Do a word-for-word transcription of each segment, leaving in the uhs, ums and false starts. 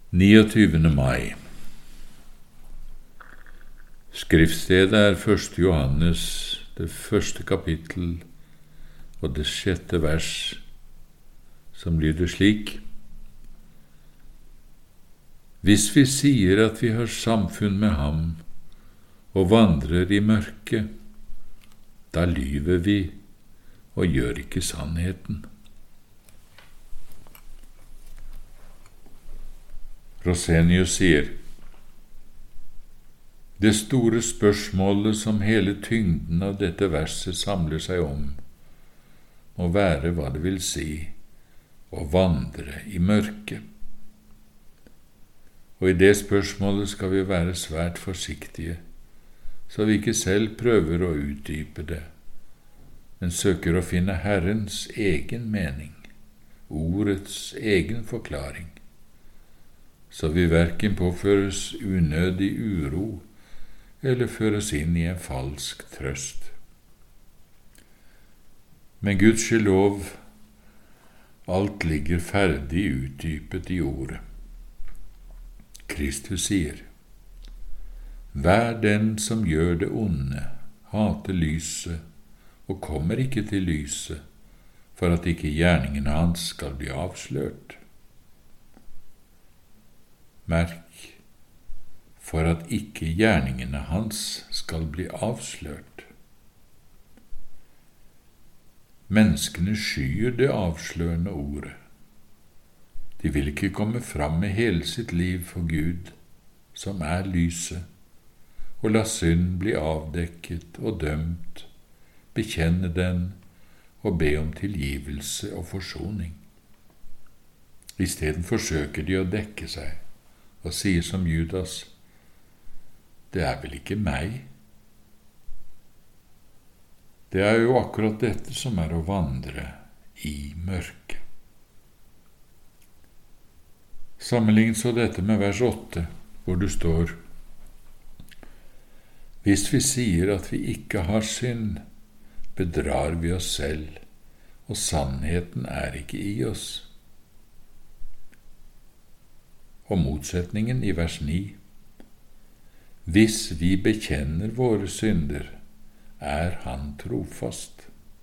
niogtyvende mai. Skriftstedet er første Johannes, det første kapittel og det sjette vers, som lyder slik: Hvis vi sier at vi har samfunn med ham og vandrer i mørket, da lyver vi og gjør ikke sannheten. Rosenius sier: Det store spørsmålet som hele tyngden av dette verset samler seg om, må være hva det vil si å vandre i mørket. Og i det spørsmålet skal vi være svært forsiktige, så vi ikke selv prøver å utdype det, men søker å finne Herrens egen mening, ordets egen forklaring, så vi hverken påføres unødig uro eller føres inn i en falsk trøst. Men Guds lov, alt ligger ferdig utdypet i ordet. Kristus sier: Vær den som gjør det onde, hater lyset og kommer ikke til lyset, for at ikke gjerningene hans skal bli avslørt. Merk, for at ikke gjerningene hans skal bli avslørt. Menneskene skyer det avslørende ordet. De vil ikke komme fram med hele sitt liv for Gud, som er lyset, og la synd bli avdekket og dømt, bekjenne den og be om tilgivelse og forsoning. I stedet forsøker de å dekke seg og sier som Judas: Det er vel ikke meg? Det er jo akkurat dette som er å vandre i mørket. Sammenlign så dette med vers åtte, hvor det står: Hvis vi sier at vi ikke har synd, bedrar vi oss selv, og sannheten er ikke i oss. Og motsetningen i vers ni: Hvis vi bekjenner våre synder, er han trofast.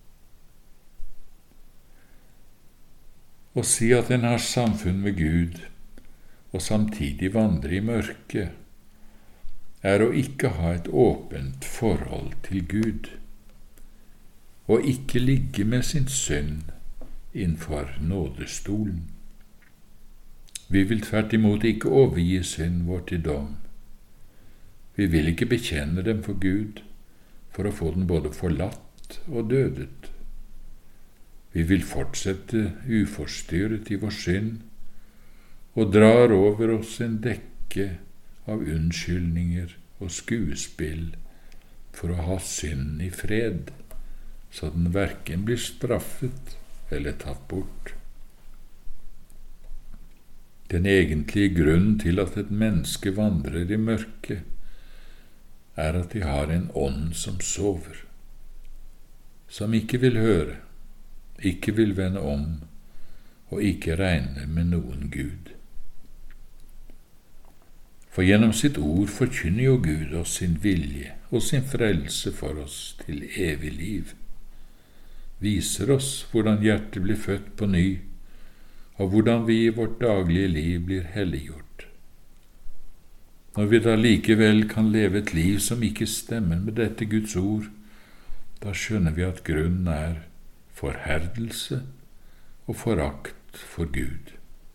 Å si at en har samfunn med Gud, og samtidig vandre i mørket, er å ikke ha et åpent forhold til Gud, og ikke ligge med sin synd innenfor nådestolen. Vi vil tvert imot ikke overgi synd vår til dom. Vi vil ikke bekjenne dem for Gud, for å få den både forlatt og dødet. Vi vil fortsette uforstyrret i vår synd, og drar over oss en dekke av unnskyldninger og skuespill for å ha synd i fred, så den hverken blir straffet eller tatt bort. Den egentlige grunnen til at et menneske vandrer i mørket, er at de har en ånd som sover, som ikke vil høre, ikke vil vende om, og ikke regner med noen Gud. For gjennom sitt ord forkynner jo Gud oss sin vilje og sin frelse for oss til evig liv, viser oss hvordan hjertet blir født på ny, og hvordan vi i vårt daglige liv blir helliggjort. Når vi da likevel kan leve et liv som ikke stemmer med dette Guds ord, da skjønner vi at grunnen er forherdelse og forakt for Gud.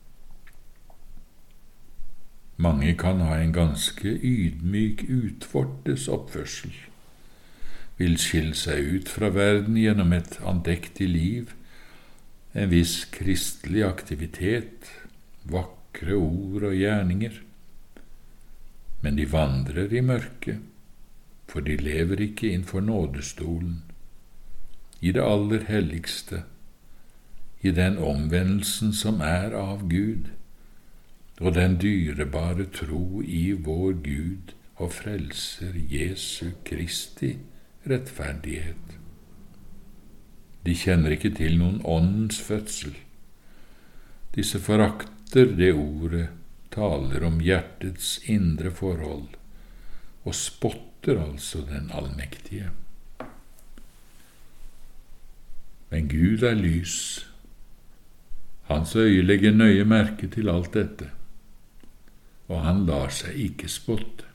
Mange kan ha en ganske ydmyk utvortes oppførsel, vil skille seg ut fra verden gjennom et andektig liv, en viss kristelig aktivitet, vakre ord og gjerninger. Men de vandrer i mørket, for de lever ikke innenfor nådestolen, i det aller helligste, i den omvendelsen som er av Gud, og den dyrebare tro i vår Gud og frelser Jesu Kristi rettferdighet. De kjenner ikke til noen åndens fødsel. Disse forakter det ordet taler om hjertets indre forhold, og spotter altså den allmektige. Men Gud er lys. Hans øye legger nøye merke til alt dette, og han lar seg ikke spotte.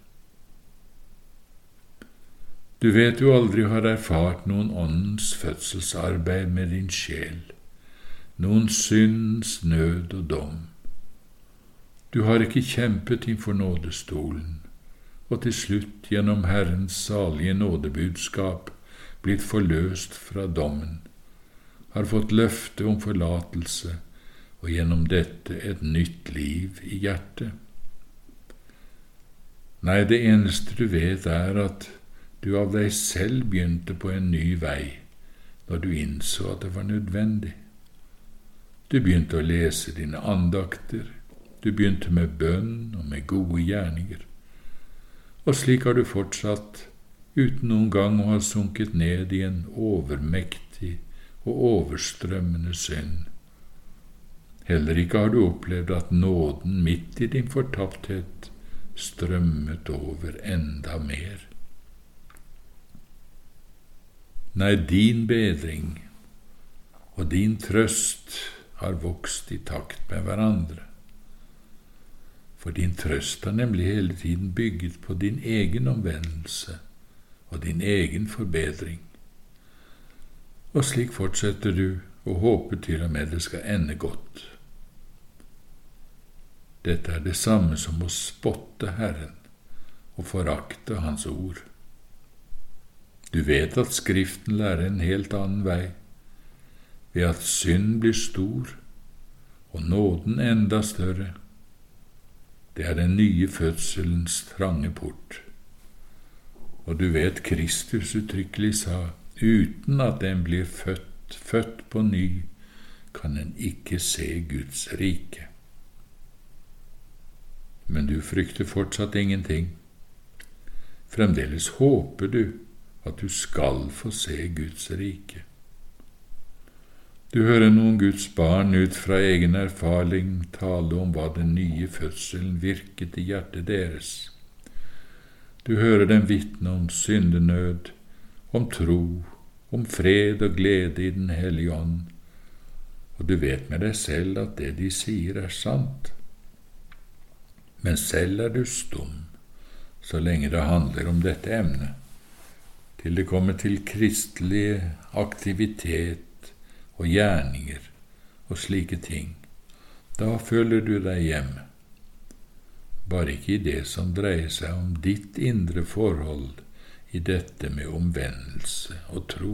Du vet du aldri har erfart noen åndens fødselsarbeid med din sjel, noen syndens nød og dom. Du har ikke kjempet innfor nådestolen, og til slutt gjennom Herrens salige nådebudskap blitt forløst fra dommen, har fått løfte om forlatelse, og gjennom dette et nytt liv i hjertet. Nei, det eneste du vet er at du av deg selv begynte på en ny vei, når du innså at det var nødvendig. Du begynte å lese dine andakter, du begynte med bønn og med gode gjerninger, og slik har du fortsatt, uten noen gang å ha sunket ned i en overmektig og overstrømmende synd. Heller ikke har du opplevd at nåden midt i din fortapthet strømmet over enda mer. Nei, din bedring og din trøst har vokst i takt med hverandre. For din trøst har nemlig hele tiden bygget på din egen omvendelse og din egen forbedring. Og slik fortsetter du og håper til og med det skal ende godt. Dette er det samme som å spotte Herren og forakte Hans ord. Du vet at Skriften lærer en helt annen vei, ved at synd blir stor og nåden enda større. Det er den nye fødselens trange port. Og du vet Kristus uttrykkelig sa, uten at en blir født, født på ny, kan en ikke se Guds rike. Men du frykter fortsatt ingenting. Fremdeles håper du at du skal få se Guds rike. Du hører noen Guds barn ut fra egen erfaring tale om hva den nye fødselen virket i hjertet deres. Du hører dem vitne om syndenød, om tro, om fred og glede i den hellige ånd, og du vet med deg selv at det de sier er sant. Men selv er du stum, så lenge det handler om dette emnet, til det kommer til kristelig aktivitet og gjerninger og slike ting. Da føler du deg hjemme. Bare ikke i det som dreier seg om ditt indre forhold i dette med omvendelse og tro.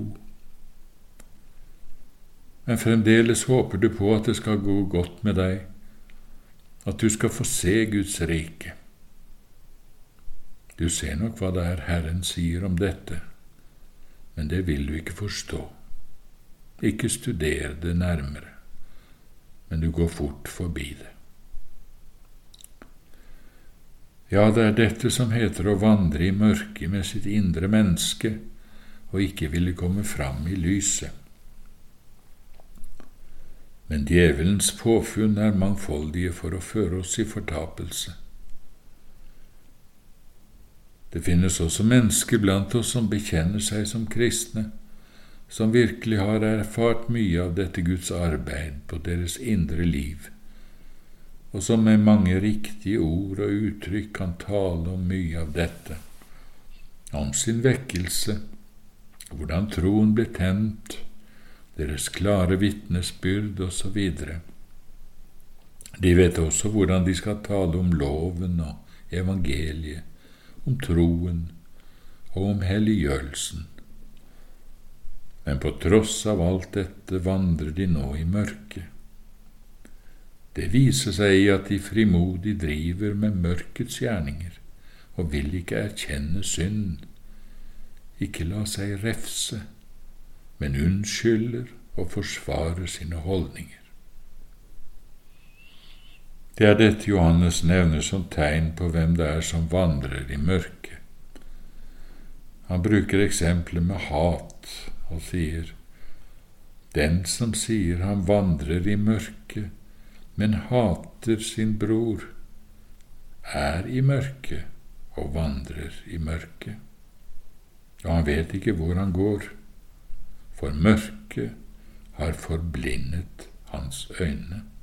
Men fremdeles håper du på at det skal gå godt med deg, at du skal få se Guds rike. Du ser nok hva det er Herren sier om dette, men det vil du ikke forstå. Ikke studere det nærmere, men du går fort forbi det. Ja, det er dette som heter å vandre i mørket med sitt indre menneske, og ikke ville komme fram i lyset. Men djevelens påfunn er mangfoldige for å føre oss i fortapelse. Det finnes også mennesker blant oss som bekjenner seg som kristne, som virkelig har erfart mye av dette Guds arbeid på deres indre liv, og som med mange riktige ord og uttrykk kan tale om mye av dette, om sin vekkelse, hvordan troen ble tent, deres klare vitnesbyrd og så videre. De vet også hvordan de skal tale om loven og evangeliet, om troen og om helliggjørelsen. Men på tross av alt dette vandrer de nå i mørket. Det viser seg i at de frimodig driver med mørkets gjerninger og vil ikke erkjenne synd, ikke la seg refse, men unnskylder og forsvarer sine holdninger. Det er dette Johannes nevner som tegn på hvem det er som vandrer i mørket. Han bruker eksempler med hat og sier, den som sier han vandrer i mørket, men hater sin bror, er i mørket og vandrer i mørket. Og han vet ikke hvor han går, for mørket har forblindet hans øyne.